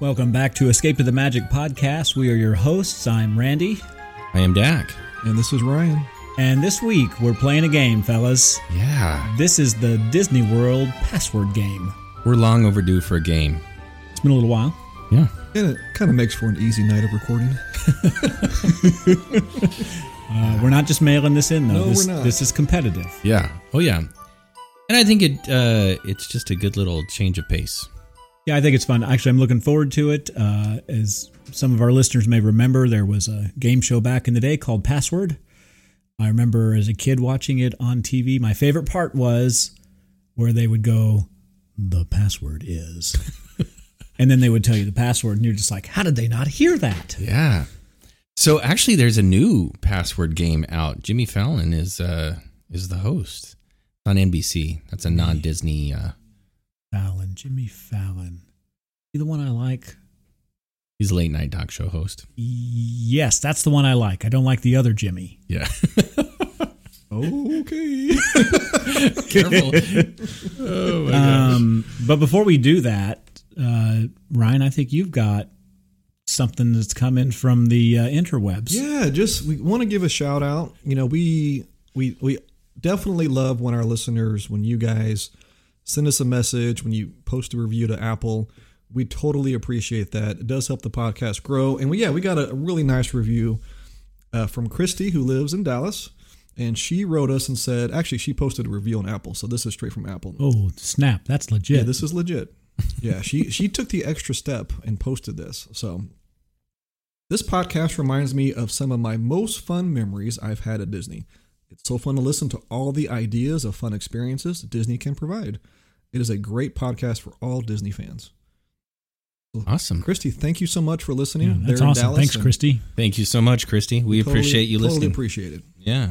Welcome back to Escape to the Magic podcast. We are your hosts. I'm Randy. I am Dak. And this is Ryan. And this week we're playing a game, fellas. Yeah. This is the Disney World password game. We're long overdue for a game. It's been a little while. Yeah. And it kind of makes for an easy night of recording. We're not just mailing this in, though. No, we're not. This is competitive. Yeah. Oh, yeah. And I think it's just a good little change of pace. Yeah, I think it's fun. Actually, I'm looking forward to it. As some of our listeners may remember, there was a game show back in the day called Password. I remember as a kid watching it on TV. My favorite part was where they would go, "The password is," and then they would tell you the password, and you're just like, how did they not hear that? Yeah. So actually, there's a new password game out. Jimmy Fallon is the host on NBC. That's a non-Disney. Jimmy Fallon. You the one I like? He's a late night talk show host. Yes, that's the one I like. I don't like the other Jimmy. Yeah. Okay. Careful. Oh my gosh. But before we do that, Ryan, I think you've got something that's come in from the interwebs. Yeah, we want to give a shout out. You know, we definitely love when our listeners, when you guys send us a message, when you post a review to Apple. We totally appreciate that. It does help the podcast grow. And we got a really nice review from Christy, who lives in Dallas. And she wrote us and said, actually, she posted a review on Apple. So this is straight from Apple. Oh, snap. That's legit. Yeah, this is legit. Yeah, she took the extra step and posted this. So this podcast reminds me of some of my most fun memories I've had at Disney. It's so fun to listen to all the ideas of fun experiences Disney can provide. It is a great podcast for all Disney fans. Awesome. Christy, thank you so much for listening. Yeah, that's there in awesome. Dallas, Thanks, Christy. Thank you so much, Christy. We appreciate you listening. Totally appreciate it. Yeah.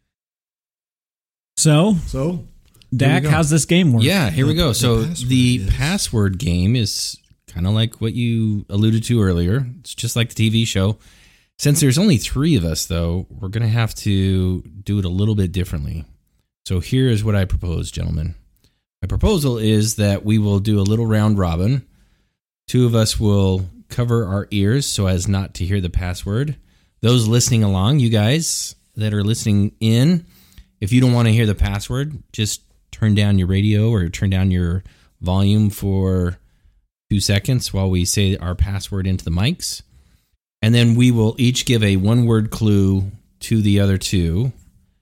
So, Dak, how's this game work? Yeah, here we go. So the password game is kind of like what you alluded to earlier. It's just like the TV show. Since there's only 3 of us, though, we're going to have to do it a little bit differently. So here is what I propose, gentlemen. My proposal is that we will do a little round robin. 2 of us will cover our ears so as not to hear the password. Those listening along, you guys that are listening in, if you don't want to hear the password, just turn down your radio or turn down your volume for 2 seconds while we say our password into the mics. And then we will each give a 1-word clue to the other 2.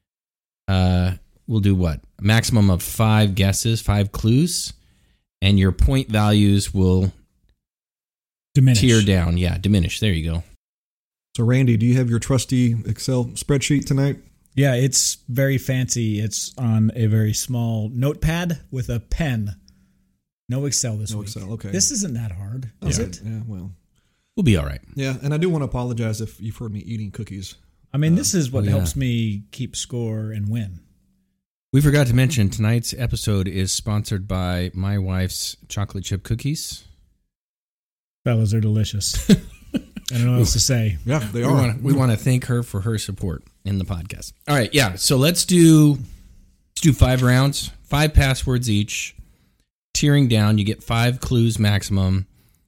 We'll do what? A maximum of 5 guesses, 5 clues. And your point values will Diminish. tier down. Yeah, diminish. There you go. So, Randy, do you have your trusty Excel spreadsheet tonight? Yeah, it's very fancy. It's on a very small notepad with a pen. No Excel this week. No Excel, okay. This isn't that hard, is it? Yeah, well. We'll be all right. Yeah, and I do want to apologize if you've heard me eating cookies. I mean, this is what yeah. helps me keep score and win. We forgot to mention tonight's episode is sponsored by my wife's chocolate chip cookies. Fellas are delicious. I don't know what else to say. Yeah, they are. We want to thank her for her support in the podcast. All right, yeah. So let's do 5 rounds, 5 passwords each. Tiering down, you get 5 clues maximum.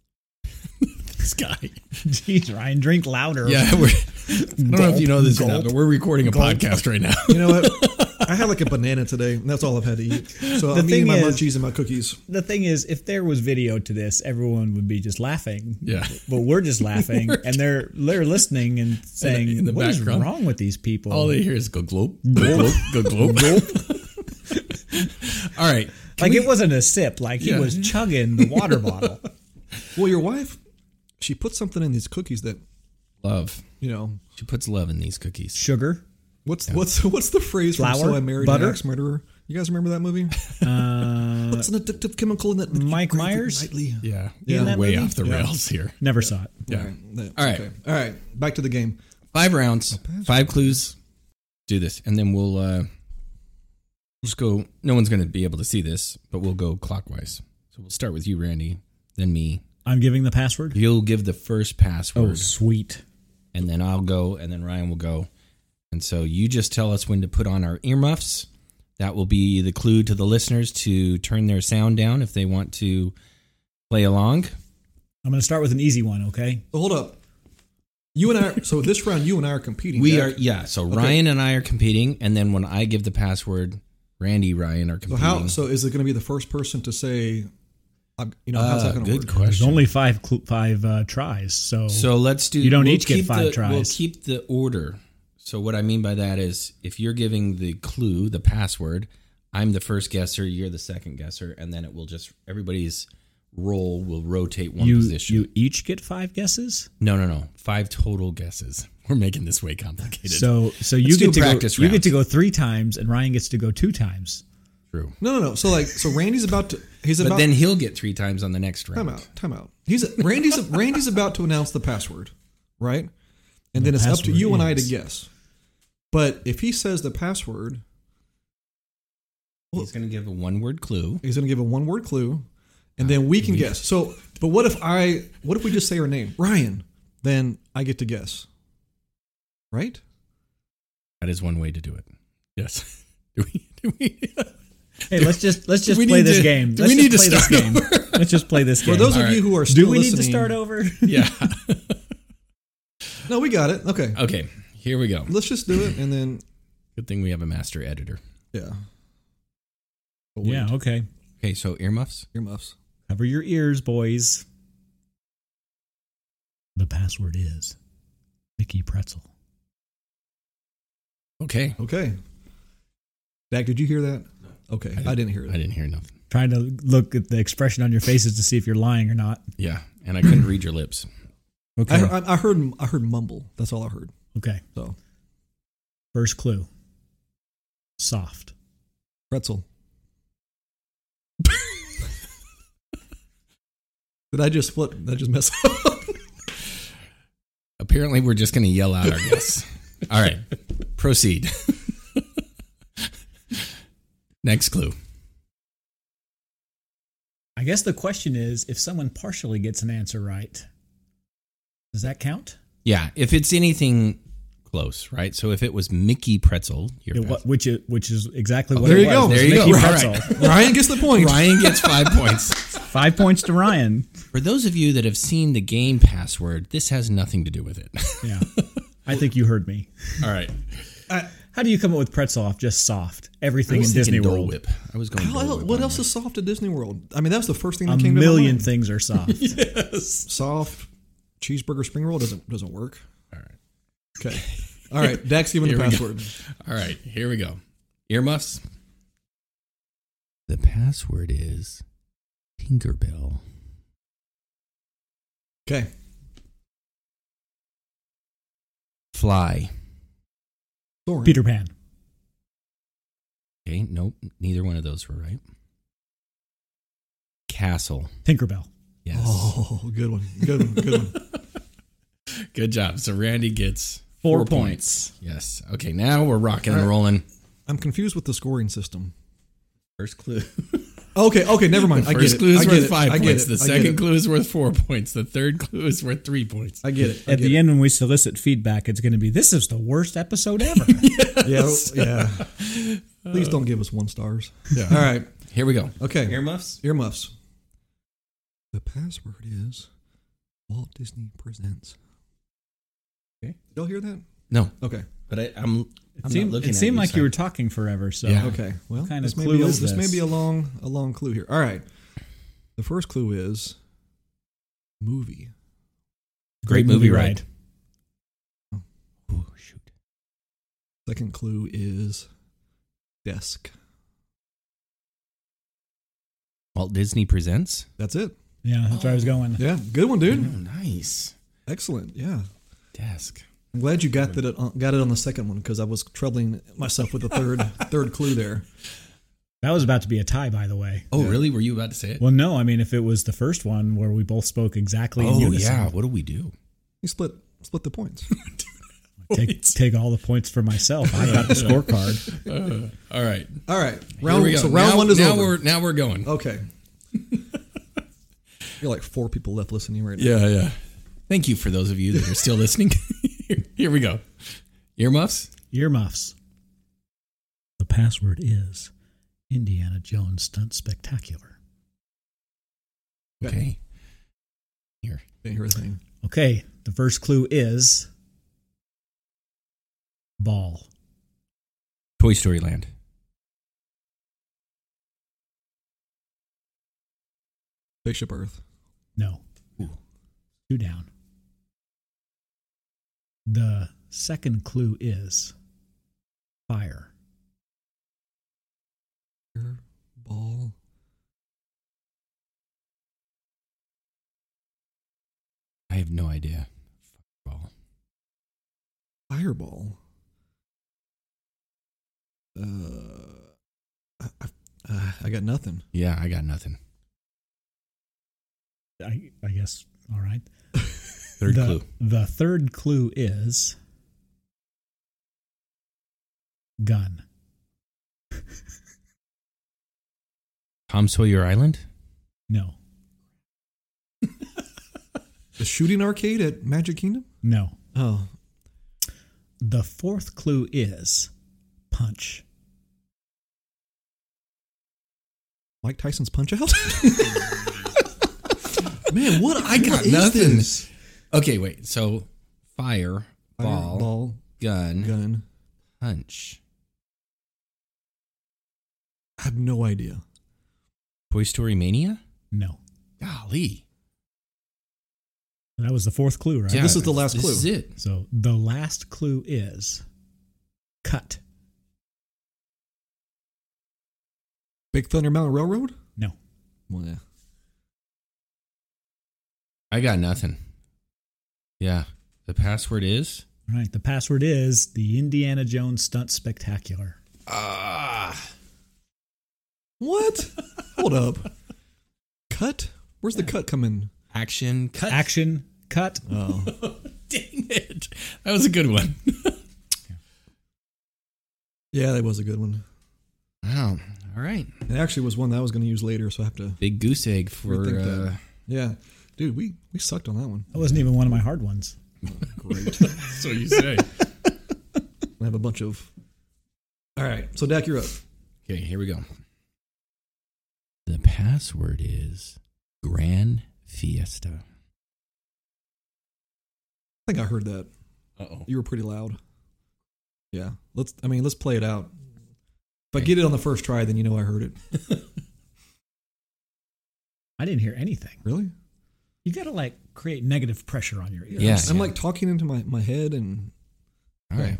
This guy. Jeez, Ryan, drink louder. Yeah, I don't know if you know this or not, but we're recording a podcast right now. You know what? I had like a banana today, and that's all I've had to eat. So I'm eating my munchies and my cookies. The thing is, if there was video to this, everyone would be just laughing. Yeah. But we're just laughing, and they're listening and saying, in the what is background, wrong with these people? All they hear is go glope, go glope, go glope. All right. Like it wasn't a sip, like he was chugging the water bottle. Well, your wife, she put something in these cookies that, Love. you know, She puts love in these cookies. Sugar? what's the phrase Flour? from So I Married Butter? an Axe Murderer? You guys remember that movie? What's an addictive chemical in that? Mike Myers? Nightly? Yeah. In that Way movie? off the rails here. Never saw it. Yeah. All right. Okay. All right. Back to the game. 5 rounds, 5 clues. Do this, and then we'll just go. No one's going to be able to see this, but we'll go clockwise. So we'll start with you, Randy, then me. I'm giving the password? You'll give the first password. Oh, sweet. And then I'll go, and then Ryan will go. And so you just tell us when to put on our earmuffs. That will be the clue to the listeners to turn their sound down if they want to play along. I'm going to start with an easy one, okay? So hold up. So this round, you and I are competing. We are, yeah. So okay. Ryan and I are competing, and then when I give the password, Randy, Ryan are competing. So is it going to be the first person to say, how's that going to work? Good question. There's only five tries, so let's do. You don't each get 5 tries. We'll keep the order. So what I mean by that is, if you're giving the clue, the password, I'm the first guesser, you're the second guesser, and then it will just everybody's roll will rotate one position. You each get 5 guesses? No. 5 total guesses. We're making this way complicated. So you get to go 3 times, and Ryan gets to go 2 times. True. No. So Randy's about to. But then he'll get 3 times on the next round. Time out. Randy's about to announce the password, right? And then it's up to you and I to guess. But if he says the password, he's going to give a 1-word clue. He's going to give a 1-word clue, and then we can guess. So, but what if we just say her name, Ryan? Then I get to guess, right? That is one way to do it. Yes. Do we? Hey, let's just play this game. Do we need to start over? Let's just play this game. For those of you who are still listening, do we need to start over? Yeah. No, we got it. Okay. Okay. Here we go. Let's just do it, and then. Good thing we have a master editor. Yeah. Yeah. Okay. Okay. So earmuffs. Earmuffs. Cover your ears, boys. The password is Mickey Pretzel. Okay. Dak, did you hear that? Okay, I didn't hear it. I didn't hear nothing. Trying to look at the expression on your faces to see if you're lying or not. Yeah, and I couldn't read your lips. Okay. I heard mumble. That's all I heard. Okay. So, first clue. Soft. Pretzel. Did I just mess up? Apparently, we're just going to yell out our guess. All right, proceed. Next clue. I guess the question is, if someone partially gets an answer right, does that count? Yeah, if it's anything close, right? So if it was Mickey Pretzel, which is exactly what there it you was. Go. There you Mickey go. Pretzel. Right. Ryan gets the point. Ryan gets 5 points. 5 points to Ryan. For those of you that have seen the game password, this has nothing to do with it. Yeah, I think you heard me. All right. How do you come up with pretzel off just soft? Everything in Disney Dole World. Whip. I was going. What else is soft at Disney World? I mean, that's the first thing that came to my mind. A million things are soft. Yes. Soft cheeseburger spring roll doesn't work. All right. Okay. All right. Dak's giving the password. All right. Here we go. Earmuffs. The password is Tinkerbell. Okay. Fly. Soaring. Peter Pan. Okay, nope, neither one of those were right. Castle. Tinkerbell. Yes. Oh, good one. Good job. So Randy gets 4 points. Yes. Okay, now we're rocking and rolling. I'm confused with the scoring system. First clue. Okay, never mind. The first clue is worth 5 points. The second clue is worth 4 points. The third clue is worth 3 points. I get it. At the end, when we solicit feedback, it's going to be, this is the worst episode ever. Yes. Yeah. Please don't give us 1 stars. Yeah. All right. Here we go. Okay. Earmuffs. The password is Walt Disney Presents. Okay. Y'all hear that? No. Okay. But I'm not looking at it seemed like you were talking forever. So yeah. Okay. Well, what kind of this clue is this? This may be a long clue here. All right. The first clue is movie. Great movie ride. Oh, shoot. Second clue is desk. Walt Disney Presents. That's it. Yeah, that's where I was going. Yeah, good one, dude. Oh, nice. Excellent. Yeah. Desk. I'm glad you got it on the second one because I was troubling myself with the third clue there. That was about to be a tie, by the way. Oh, really? Were you about to say it? Well, no. I mean, if it was the first one where we both spoke exactly in unison. Yeah. What do we do? You split the points. Take all the points for myself. I got the scorecard. All right. Round one is over. Now we're going. Okay. You're like 4 people left listening right now. Yeah. Thank you for those of you that are still listening. Here we go. Earmuffs? Earmuffs. The password is Indiana Jones Stunt Spectacular. Okay. Here. Didn't hear a thing. Okay, the first clue is ball. Toy Story Land. Spaceship Earth. No. Ooh. 2 down. The second clue is fire. Ball. I have no idea. Fireball. Fireball. I got nothing. Yeah, I got nothing. I guess. All right. Third clue. The third clue is gun. Tom Sawyer Island? No. The shooting arcade at Magic Kingdom? No. Oh. The fourth clue is punch. Mike Tyson's Punch Out? Man, what? I got what is nothing. this? Okay, wait. So fire, ball, Ball, gun, punch. I have no idea. Toy Story Mania? No. Golly. That was the fourth clue, right? Yeah, this is the last clue. This is it. So the last clue is cut. Big Thunder Mountain Railroad? No. Well, yeah. I got nothing. Yeah. The password is? All right. The password is the Indiana Jones Stunt Spectacular. What? Hold up. Cut? Where's the cut come in? Action. Cut. Action, cut. Oh. Dang it. That was a good one. Yeah, that was a good one. Wow. All right. It actually was one that I was going to use later, so I have to Big goose egg for... rethink that. Yeah. Dude, we sucked on that one. That wasn't even one of my hard ones. Great. So you say. I have a bunch of... All right. So, Dak, you're up. Okay, here we go. The password is Grand Fiesta. I think I heard that. Uh-oh. You were pretty loud. Yeah. Let's play it out. If I get it on the first try, then you know I heard it. I didn't hear anything. Really? You got to create negative pressure on your ears. Yeah. I'm talking into my head and... All right.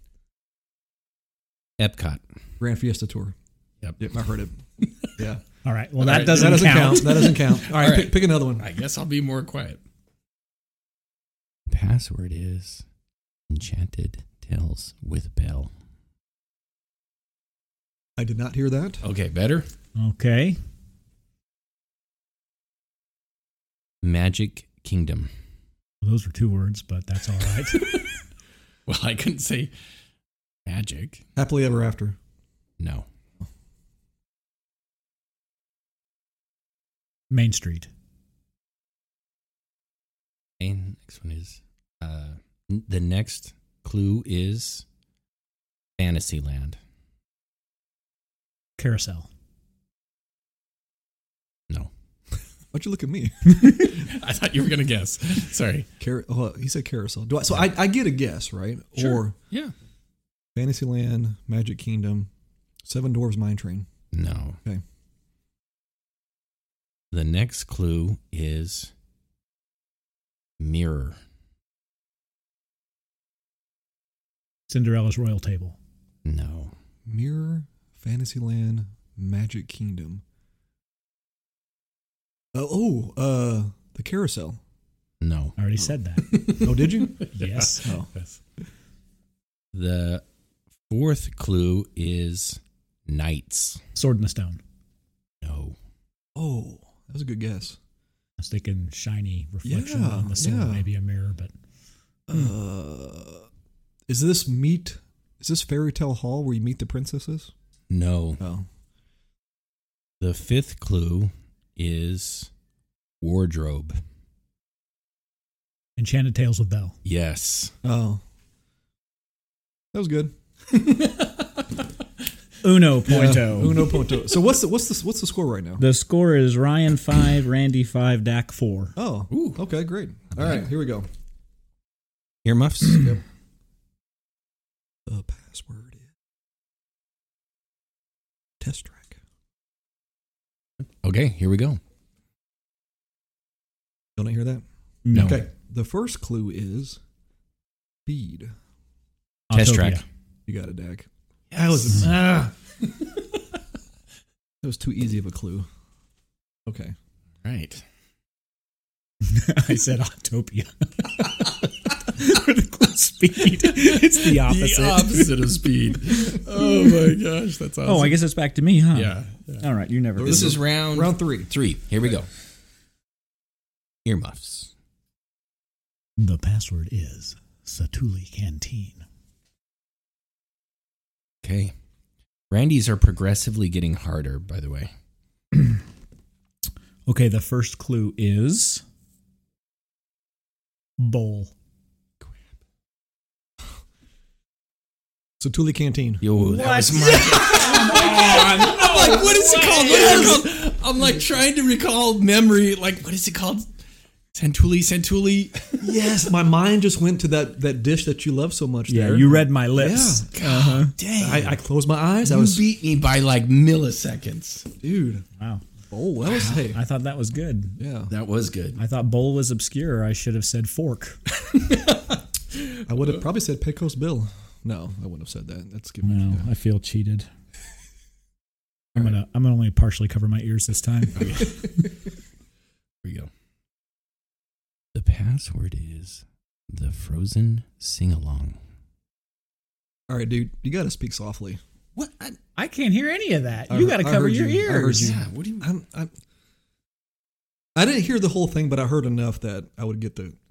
Epcot. Grand Fiesta Tour. Yep. I heard it. Yeah. All right. Well, All that right, doesn't That count. doesn't count. All right, All right. Pick another one. I guess I'll be more quiet. Password is Enchanted Tales with Belle. I did not hear that. Okay, better? Okay. Magic Kingdom. Those are 2 words, but that's all right. Well, I couldn't say magic. Happily Ever After. No. Main Street. And next one is the next clue is Fantasyland. Carousel. No. Why'd you look at me? I thought you were gonna guess. Sorry. He said Carousel. I get a guess, right? Sure. Or Yeah. Fantasyland, Magic Kingdom, Seven Dwarfs Mine Train. No. Okay. The next clue is mirror. Cinderella's Royal Table. No. Mirror, Fantasyland, Magic Kingdom. The Carousel. No. I already said that. Oh, did you? Yes. Oh. Yes. The fourth clue is knights. Sword in the Stone. No. Oh, that was a good guess. I was thinking shiny reflection Yeah, on the sword, yeah. maybe a mirror, but Is this Fairy Tale Hall where you meet the princesses? No. Oh. The fifth clue is wardrobe. Enchanted Tales with Belle. Yes. Oh. That was good. Uno punto. Uno punto. So what's the score right now? The score is Ryan 5, Randy 5, Dak 4. Oh, okay, great. All right, here we go. Earmuffs. Yep. The password is test track. Okay, here we go. Don't I hear that? No. Okay. The first clue is speed. Test Autopia. track. You got it, Dak. That was that was too easy of a clue. Okay. Right. I said Autopia. For the clue speed. It's the opposite. The opposite of speed. Oh my gosh, that's awesome. Oh, I guess it's back to me, huh? Yeah. All right, you never. This is round 3. 3. Here we go. Earmuffs. The password is Satuli Canteen. Okay. Randy's are progressively getting harder, by the way. Okay, the first clue is bowl. Satuli Canteen. Yo, that was my. I'm like, what is it called? What is it called? I'm like trying to recall memory. Like, what is it called? Santuli. Yes, my mind just went to that dish that you love so much. Yeah, there. you read my lips. Yeah. Dang. I closed my eyes. You beat me by like milliseconds. Dude. Wow. Oh, that was hey. I thought that was good. Yeah. That was good. I thought bowl was obscure. I should have said fork. I would have probably said Pecos Bill. No, I wouldn't have said that. That's good. No, I feel cheated. I'm gonna only partially cover my ears this time. Here we go. The password is the Frozen sing-along. All right, dude, you got to speak softly. What? I can't hear any of that. I You got to heard cover you. your I heard ears. you. Yeah. What do you? I didn't hear the whole thing, but I heard enough that I would get the.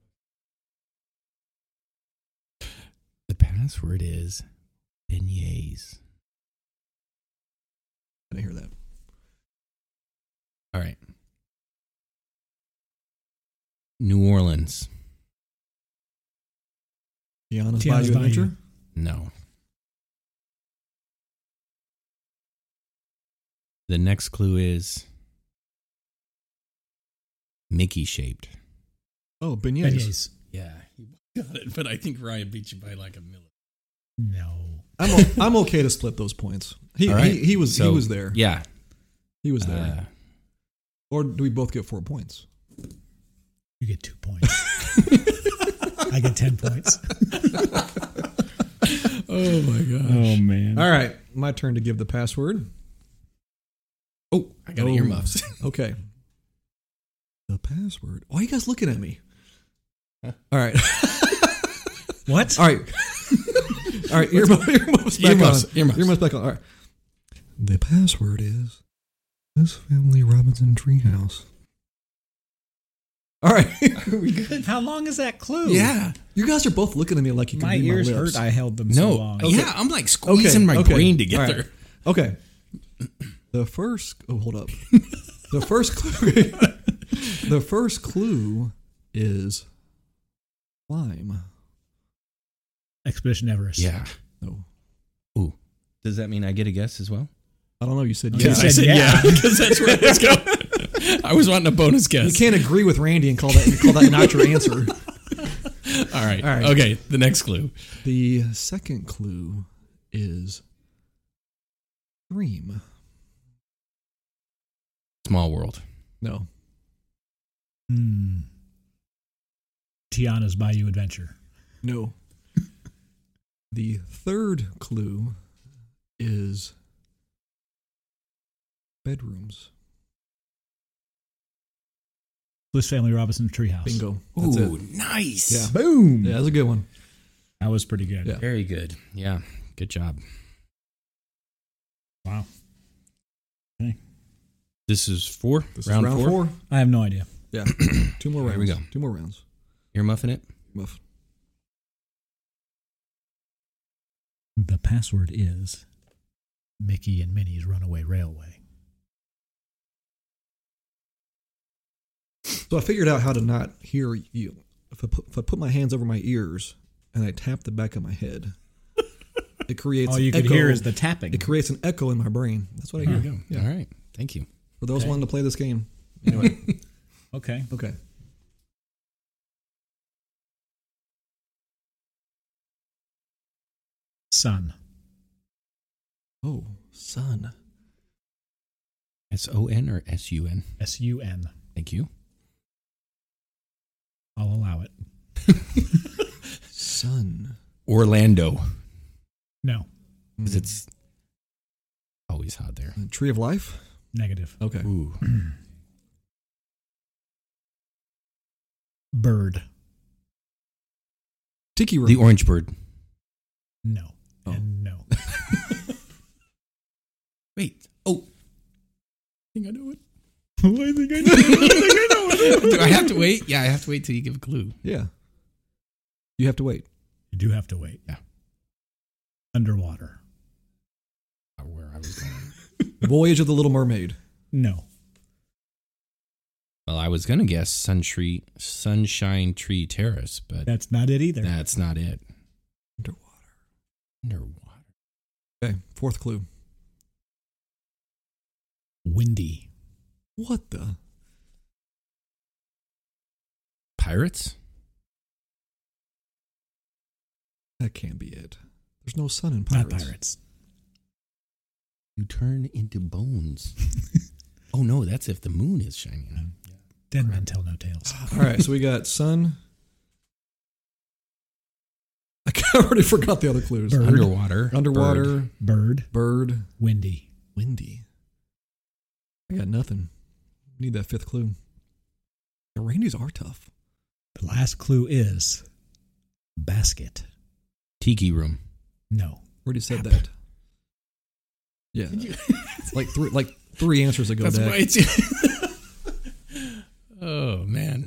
The password is beignets. I didn't hear that. All right. New Orleans. Tiana's Tiana's Bayou Bayou. Adventure. No. The next clue is Mickey shaped. Oh, beignets. Beignets. Yeah, you got it, but I think Ryan beat you by like a million. No. I'm okay to split those points. He All right. he was there. Yeah. He was there. Or do we both get 4 points? You get 2 points. I get 10 points. Oh my gosh. Oh, man. All right, my turn to give the password. Oh, I got earmuffs. Okay. The password. Why are you guys looking at me? All right. What? All right. All right. Earmuffs back Earmuffs. on. Earmuffs back on. All right. The password is this family Robinson treehouse. All right. Are we good? How long is that clue? Yeah. You guys are both looking at me like you can My read ears my lips. hurt. I held them so No. long. Yeah, I'm like squeezing my brain together. All right. Okay. The first. Oh, hold up. The first clue. The first clue is climb. Expedition Everest. Yeah. No. Ooh. Does that mean I get a guess as well? I don't know. You said You yes. said I said yeah. because that's where I was going. I was wanting a bonus guess. You can't agree with Randy and call that not your answer. All right. All right. Okay. The next clue. The second clue is dream. Small world. No. Tiana's Bayou Adventure. No. The third clue is bedrooms. Bliss Family Robinson Treehouse. Bingo. That's Ooh, it. nice. Yeah. Boom. Yeah, that's a good one. That was pretty good. Yeah. Very good. Yeah. Good job. Wow. This is 4. This round is round 4. 4. I have no idea. Yeah. 2 more rounds. Here we go. 2 more rounds. You're muffing it? Muff. The password is Mickey and Minnie's Runaway Railway. So I figured out how to not hear you. If I put my hands over my ears and I tap the back of my head, It creates. All you could hear is the tapping. It creates an echo in my brain. That's what I hear. There you go. Yeah. All right. Thank you. For those wanting to play this game. Anyway. Okay. Okay. Sun. Oh, sun. SON or SUN? SUN. Thank you. I'll allow it. Sun. Orlando. No. Because it's always hot there. Tree of Life? Negative. Okay. Ooh. Bird. Tiki Room. The orange bird. No. Oh. And no. Wait. Oh. I think I know it. I think I know it. Do I have to wait? Yeah, I have to wait till you give a clue. Yeah. You have to wait. You do have to wait. Yeah. Underwater. Where I was going. Voyage of the Little Mermaid. No. Well, I was going to guess Sunshine Tree Terrace, but That's not it either. that's not it. Underwater. Underwater. Okay. Fourth clue. Windy. What the? Pirates? That can't be it. There's no sun in Pirates. Not pirates. You turn into bones. Oh, no, that's if the moon is shining. Dead men tell no tales. All right. So we got sun. I already forgot the other clues. Bird. Underwater. Underwater. Bird. Bird. Windy. Windy. I got nothing. Need that fifth clue. The Randies are tough. The last clue is basket. Tiki room. No. Already said that. Yeah. like three answers ago. That's Dak. right. Oh, man.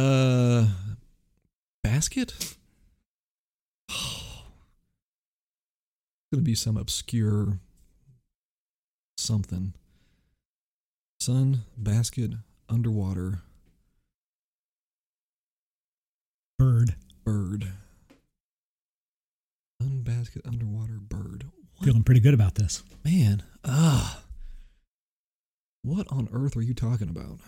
Basket? It's going to be some obscure something. Sun, basket, underwater, Bird. bird. Sun, basket, underwater, bird. What? Feeling pretty good about this. Man, what on earth are you talking about?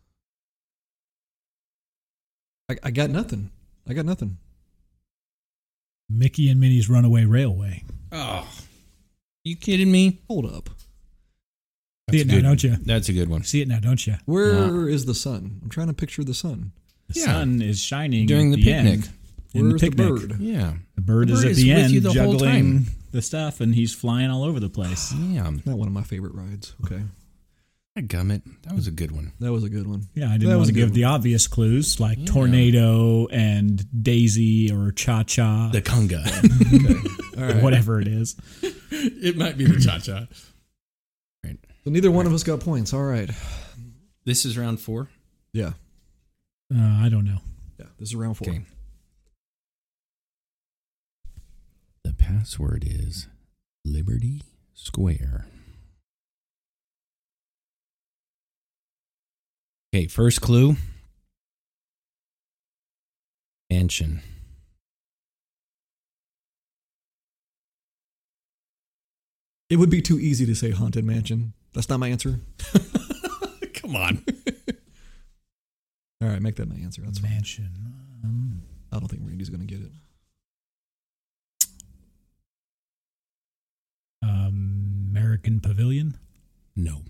I got nothing. I got nothing. Mickey and Minnie's Runaway Railway. Oh. You kidding me? Hold up. See it now, don't you? That's a good one. See it now, don't you? Where is the sun? I'm trying to picture the sun. The Yeah. sun is shining During at the picnic. end. In Where's the picnic. bird? Yeah. The bird The is bird at is the with end you the whole juggling time. the stuff, and he's flying all over the place. Yeah. Not one of my favorite rides. Okay. Gummit. That was a good one. That was a good one. Yeah, I That didn't was want a to good give one. the obvious clues like Yeah. tornado and daisy or cha-cha, The conga. All right. whatever it is. It might be the cha-cha. Right. So neither one of us got points. All right. This is round 4. Yeah. I don't know. Yeah. This is round 4. Okay. The password is Liberty Square. Okay, first clue. Mansion. It would be too easy to say haunted mansion. That's not my answer. Come on. All right, make that my answer. That's fine. Mansion. I don't think Randy's going to get it. American Pavilion. No.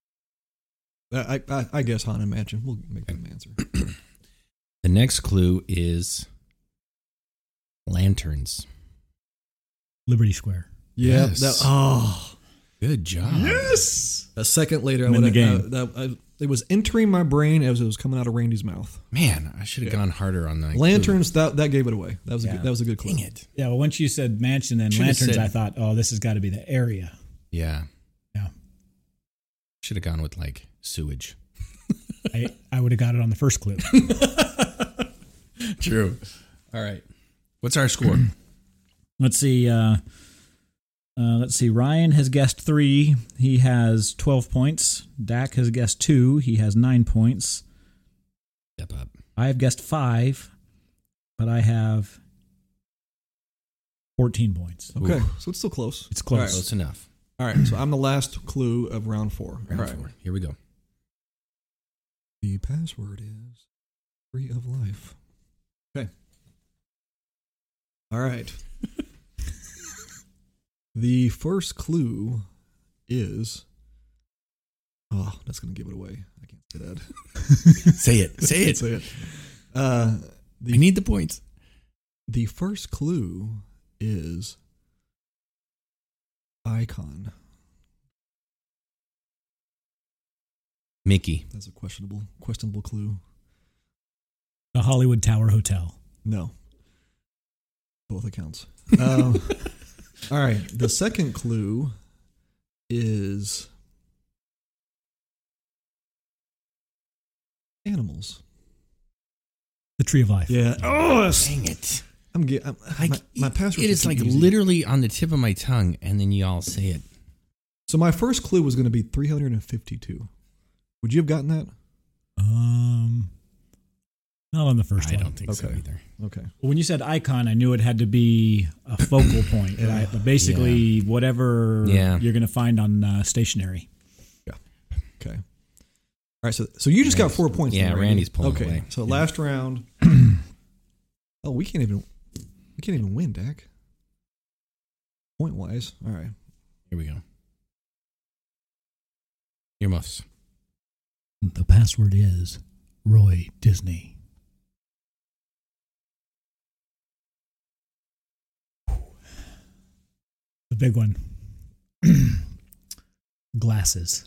I guess haunted mansion. We'll make that my answer. The next clue is lanterns. Liberty Square. Yeah. Yes. Good job. Yes. A second later, I I'm in would the game. It was entering my brain as it was coming out of Randy's mouth. Man, I should have gone harder on that. Lanterns. That gave it away. That was Yeah. a good clue. Dang it. Yeah, well, once you said mansion and Should've lanterns, said- I thought, oh, this has got to be the area. Yeah. Yeah. Should have gone with like sewage. I would have got it on the first clue. True. All right. What's our score? Let's see. Ryan has guessed 3. He has 12 points. Dak has guessed 2. He has 9 points. Step up. I have guessed 5, but I have 14 points. Okay, Ooh. so it's still close. It's close. All right. Close enough. All right, so I'm the last clue of round 4. Round All right. 4. Here we go. The password is Tree of Life. Okay. All right. The first clue is... Oh, that's going to give it away. I can't say that. Say it. Say it. Say it. I need the points. The first clue is icon. Mickey. That's a questionable clue. The Hollywood Tower Hotel. No. Both accounts. All right. The second clue is animals. The Tree of Life. Yeah. Oh, Dang it. my password. It is like literally on the tip of my tongue, and then you all say it. So my first clue was going to be 352. Would you have gotten that? Not on the first I one. don't think so Okay. either. Okay. When you said icon, I knew it had to be a focal point. Right? But basically, whatever you're going to find on stationery. Yeah. Okay. All right. So you just got 4 points. Yeah, then, Randy. Randy's pulling Okay. away. So Yeah. last round. Oh, we can't even win, Dak. Point wise. All right. Here we go. Earmuffs. The password is Roy Disney. The big one. Glasses.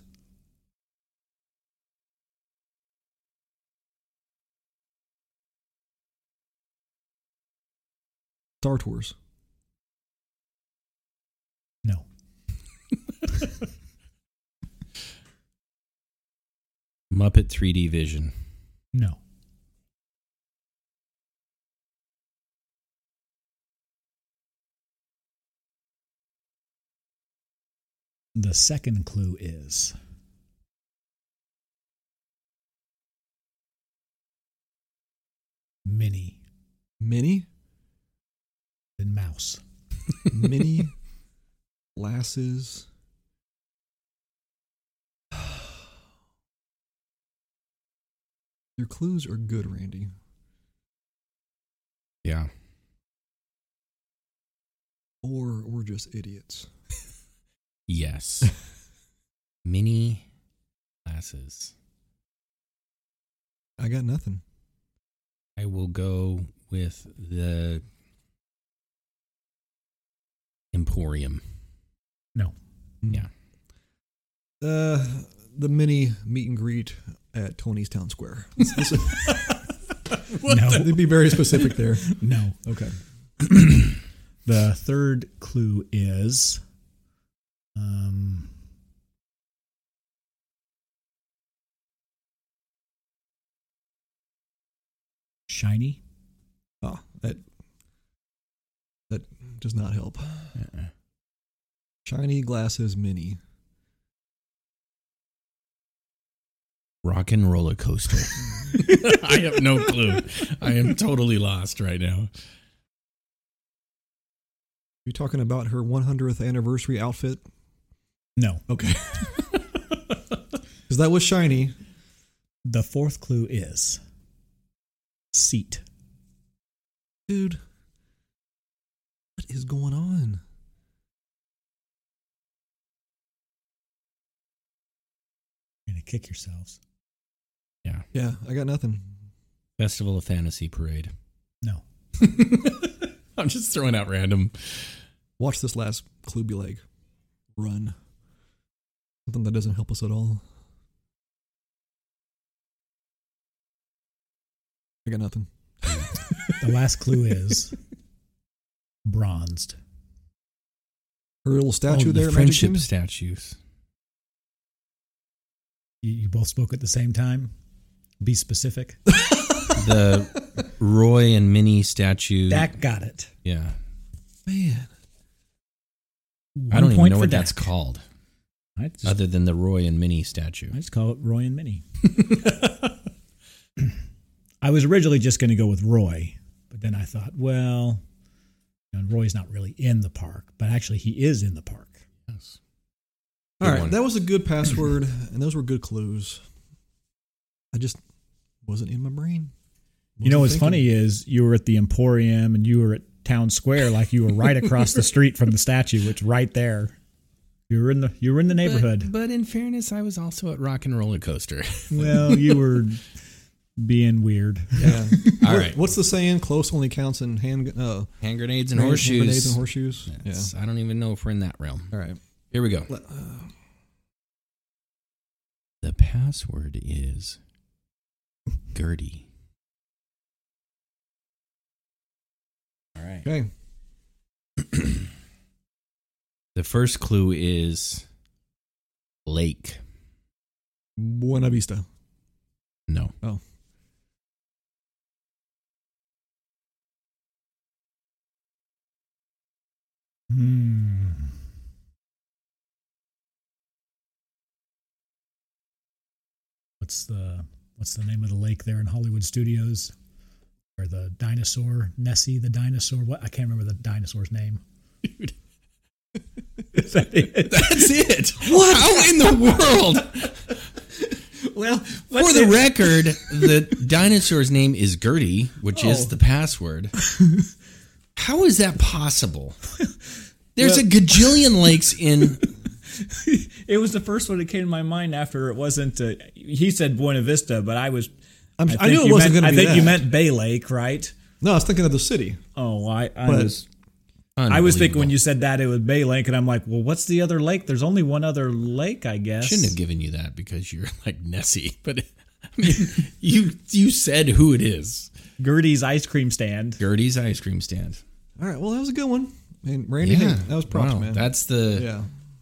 Star Tours. No. Muppet 3D Vision. No. The second clue is Minnie Minnie. and Mouse. Minnie. Glasses. Your clues are good, Randy. Yeah. Or we're just idiots. Yes. Mini glasses. I got nothing. I will go with the Emporium. No. Yeah. The mini meet and greet at Tony's Town Square. No. They'd be very specific there. No. Okay. The third clue is shiny. Oh, that does not help. Shiny glasses mini. Rock and Roller Coaster. I have no clue. I am totally lost right now. You talking about her 100th anniversary outfit? No. Okay. Because that was shiny. The fourth clue is seat. Dude, what is going on? You're going to kick yourselves. Yeah. Yeah, I got nothing. Festival of Fantasy Parade. No. I'm just throwing out random. Watch this last clue be like, run. Something that doesn't help us at all. I got nothing. The last clue is bronzed. Her little statue there, the at Magic friendship Kingdom? statues. You both spoke at the same time? Be specific. The Roy and Minnie statue. Dak got it. Yeah. Man. I don't even point know for what Dak. that's called, I just, other than the Roy and Minnie statue. I just call it Roy and Minnie. I was originally just going to go with Roy, but then I thought, well, And Roy's not really in the park, but actually he is in the park. Yes. All Good right, one. that was a good password, and those were good clues. I just wasn't in my brain. You know what's Wasn't funny thinking. is you were at the Emporium and you were at Town Square, like you were right across the street from the statue, which right there. You were in the neighborhood. But in fairness, I was also at Rock and Roller Coaster. Well, you were being weird. Yeah. All right. What's the saying? Close only counts in hand Hand grenades and grenades horseshoes. and horseshoes. Yes, I don't even know if we're in that realm. Yeah. All right. Here we go. The password is Gertie. All right. Okay. The first clue is lake. Buena Vista. No. Oh. What's the name of the lake there in Hollywood Studios? Where the dinosaur, Nessie the dinosaur, what? I can't remember the dinosaur's name. Is that it? That's it. What? How in the world? Well, For the record, the dinosaur's name is Gertie, which is the password. How is that possible? There's a gajillion lakes in... It was the first one that came to my mind after it wasn't. He said Buena Vista, but I was. I knew it wasn't going to be I think that. you meant Bay Lake, right? No, I was thinking of the city. Oh, I But- was thinking when you said that it was Bay Lake, and I'm like, well, what's the other lake? There's only one other lake, I guess. Shouldn't have given you that because you're like Nessie. But I mean, you said who it is. Gertie's ice cream stand. Gertie's ice cream stand. All right. Well, that was a good one. And Randy, hey, that was props, Wow, man. That's the Yeah.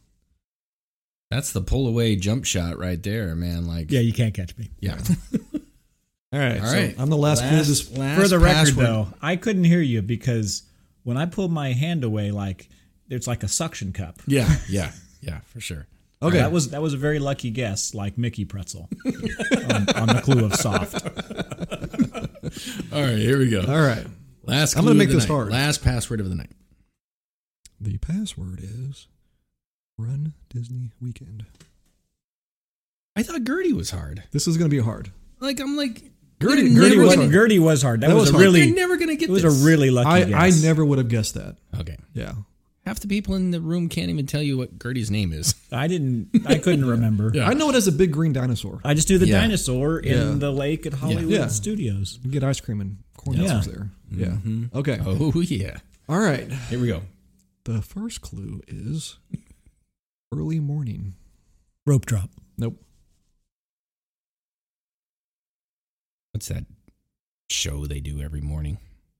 pull away jump shot right there, man. Like Yeah, you can't catch me. yeah. All right. All so right. I'm the last clue. This For the record, though, I couldn't hear you because when I pulled my hand away, like it's like a suction cup. Yeah, for sure. Okay. That was a very lucky guess, like Mickey Pretzel on the clue of soft. All right, here we go. All right. Last. I'm Clue gonna of make the this night. hard. Last password of the night. The password is Run Disney Weekend. I thought Gertie was hard. This is going to be hard. Like I'm like Gertie Gertie was hard. That was a hard. really. You're never gonna get It was this. a really lucky I guess. never would have guessed that. Okay. Yeah. Half the people in the room can't even tell you what Gertie's name is. I couldn't remember. Yeah. I know it as a big green dinosaur. I just knew the Yeah. dinosaur in Yeah. the lake at Hollywood Yeah. Studios. You get ice cream and corn Yeah. dogs there. Yeah. Okay. Oh yeah. All right. Here we go. The first clue is early morning. Rope drop. Nope. What's that show they do every morning?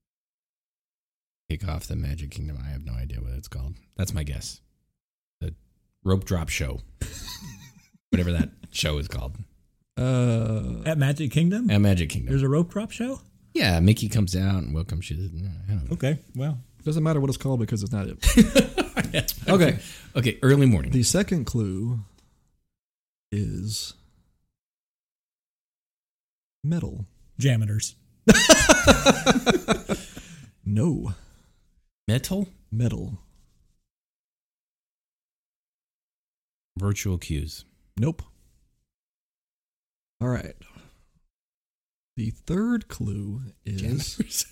Kick off the Magic Kingdom. I have no idea what it's called. That's my guess. The rope drop show. Whatever that show is called. At Magic Kingdom? At Magic Kingdom. There's a rope drop show? Yeah, Mickey comes out and welcomes you. I don't know. Okay, well. Doesn't matter what it's called because it's not it. Okay. Okay, early morning. The second clue is metal. Jameters. No. Metal? Metal. Virtual cues. Nope. All right. The third clue is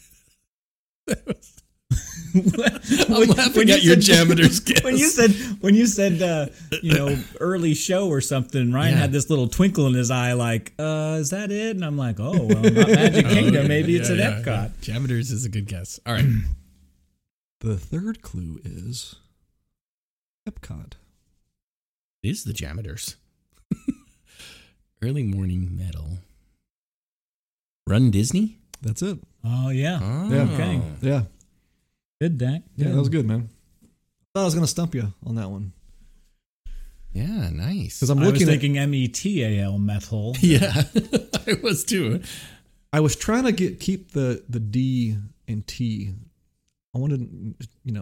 I'm laughing at your Janitor's guess. When you said early show or something, Ryan Yeah. had this little twinkle in his eye, like, is that it? And I'm like, oh, well, not Magic Kingdom. Maybe it's at Epcot. Janitor's is a good guess. All right. the third clue is Epcot. It is the Janitor's. Early morning metal. Run Disney? That's it. Oh, yeah. Oh. Yeah. Okay. Yeah. Good, Dak. Yeah, that was good, man. I thought I was going to stump you on that one. Yeah, nice. Because I'm I was looking at thinking METAL, metal. Yeah, I was too. I was trying to keep the D and T. I wanted,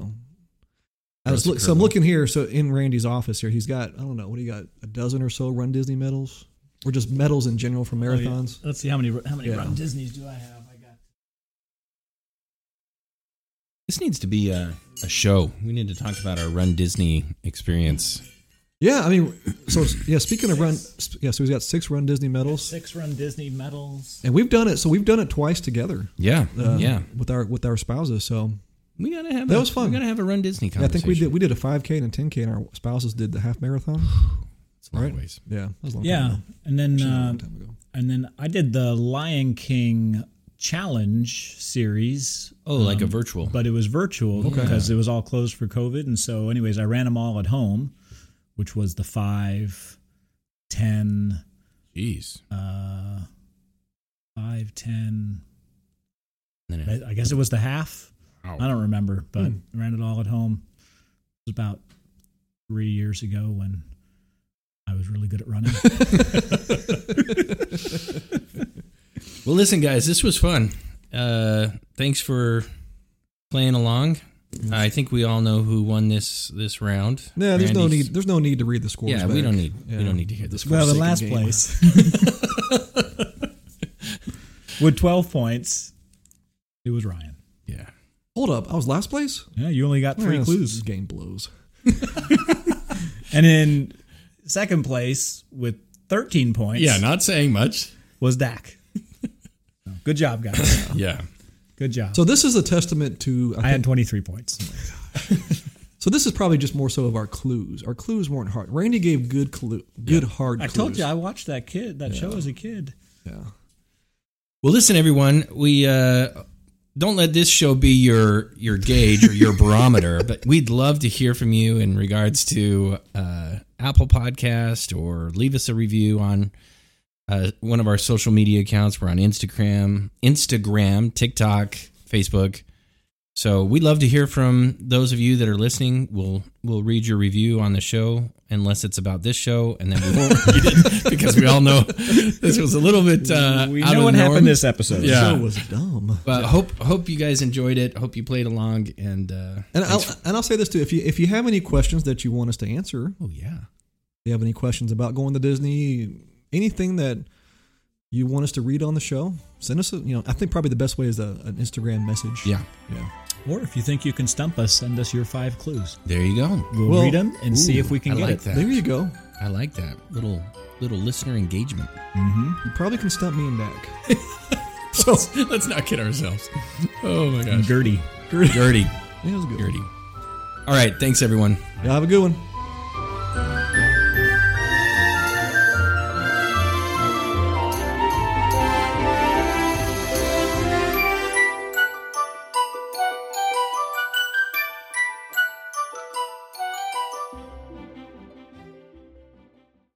so I'm looking here. So in Randy's office here, he's got, I don't know, what do you got? A dozen or so Run Disney medals? Or just medals in general for marathons? Let's see how many Yeah. Run Disneys do I have. I got This needs to be a show. We need to talk about our Run Disney experience. Yeah, I mean, so yeah. Speaking of so we've got 6 Run Disney medals, 6 Run Disney medals, and we've done it. So we've done it twice together. Yeah, with our spouses. So we gotta have that was fun. We gotta have a Run Disney conversation. Yeah, I think we did a 5K and a 10K, and our spouses did the half marathon. It's a long ways. Yeah, that was a long Yeah, time ago. and then Actually, a long time ago. and then I did the Lion King Challenge series. Oh, like a virtual. But it was virtual because it was all closed for COVID. And so, anyways, I ran them all at home, which was the 5, 10, Jeez. 5, 10. Then I guess it was the half. Wow. I don't remember, but I ran it all at home. It was about 3 years ago when I was really good at running. Well, listen, guys, this was fun. Thanks for playing along. I think we all know who won this round. Yeah, there's no need. There's no need to read the scores. Yeah, back. we don't need to hear this. Well, in Forsaken last game. place with 12 points, it was Ryan. Yeah. Hold up, I was last place. Yeah, you only got 3 This clues. game blows. And in second place with 13 points, Yeah, not saying much. was Dak. So, good job, guys. Yeah. Good job. So this is a testament to. I had 23 points. So this is probably just more so of our clues. Our clues weren't hard. Randy gave good hard I clues. told you I watched that show as a kid. Yeah. Well, listen, everyone. We don't let this show be your gauge or your barometer, but we'd love to hear from you in regards to Apple Podcast, or leave us a review on one of our social media accounts. We're on Instagram, TikTok, Facebook. So we'd love to hear from those of you that are listening. We'll read your review on the show, unless it's about this show, and then we won't read it because we all know this was a little bit We out know of what the norm. happened this episode. Yeah. The show was dumb. But hope you guys enjoyed it. Hope you played along, and I'll say this too: if you have any questions that you want us to answer, oh yeah, if you have any questions about going to Disney, anything that you want us to read on the show, send us I think probably the best way is an Instagram message. yeah. Or if you think you can stump us, send us your 5 clues. There you go. We'll read them and see if we can I get like it. that. There you go. I like that little listener engagement. You probably can stump me and Dak. So let's not kid ourselves. Oh my gosh, Gertie. Gertie, Yeah, it was a good. Gertie. All right, thanks everyone. Yeah, have a good one.